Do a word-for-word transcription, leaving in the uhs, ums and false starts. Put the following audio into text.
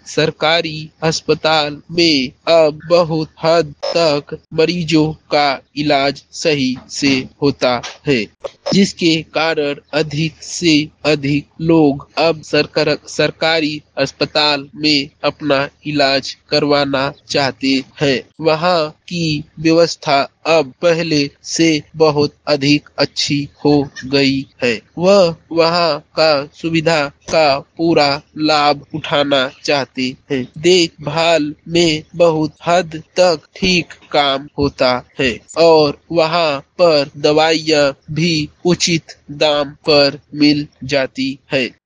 सरकारी अस्पताल में अब बहुत हद तक मरीजों का इलाज सही से होता है, जिसके कारण अधिक से अधिक लोग अब सरकार सरकारी अस्पताल में अपना इलाज करवाना चाहते हैं। वहाँ की व्यवस्था अब पहले से बहुत अधिक अच्छी हो गई है। वह वहाँ का सुविधा का पूरा लाभ उठाना चाहते हैं। देखभाल में बहुत हद तक ठीक काम होता है और वहाँ पर दवाइयाँ भी उचित दाम पर मिल जाती है।